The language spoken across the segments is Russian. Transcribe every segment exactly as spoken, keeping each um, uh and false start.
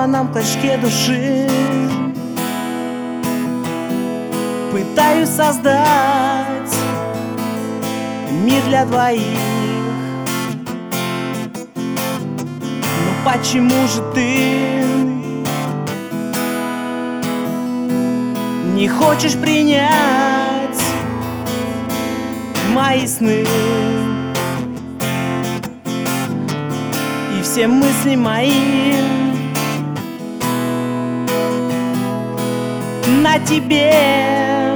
сорванном клочке души пытаюсь создать мир для двоих. Но почему же ты не хочешь принять мои сны и все мысли мои на тебе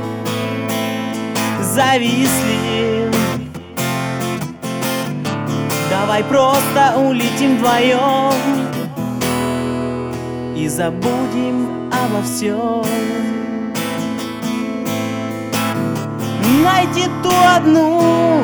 зависли? Давай просто улетим вдвоем и забудем обо всем. Найти ту одну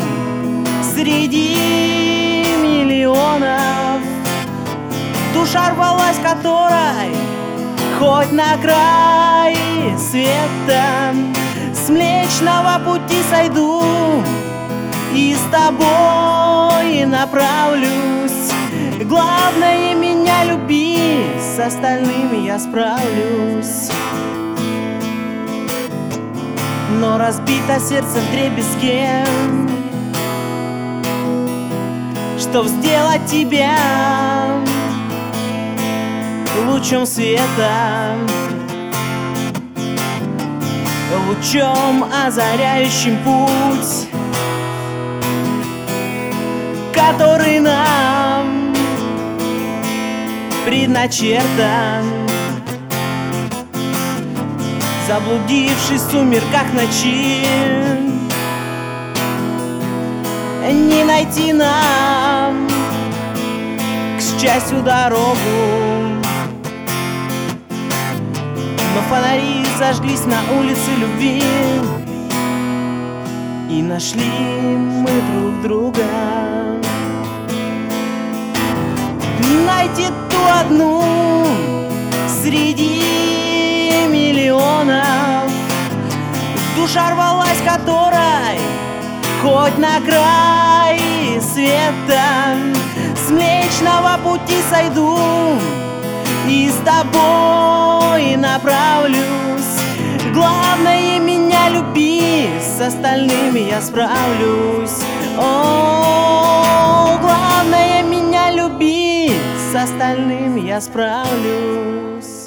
среди миллионов, душа рвалась которой хоть на край света. С Млечного Пути сойду и с тобой направлюсь. Главное, меня люби, с остальными я справлюсь. Но разбито сердце вдребезги, чтоб сделать тебя лучом света, лучом, озаряющим путь, который нам предначертан. Заблудившись в сумерках ночи, не найти нам к счастью дорогу. Но фонари зажглись на улице любви, и нашли мы друг друга. Найти ту одну среди миллионов, душа рвалась которой хоть на край света. С Млечного Пути сойду и с тобой направлюсь. Главное, меня люби, с остальными я справлюсь. О, главное, меня люби, с остальными я справлюсь.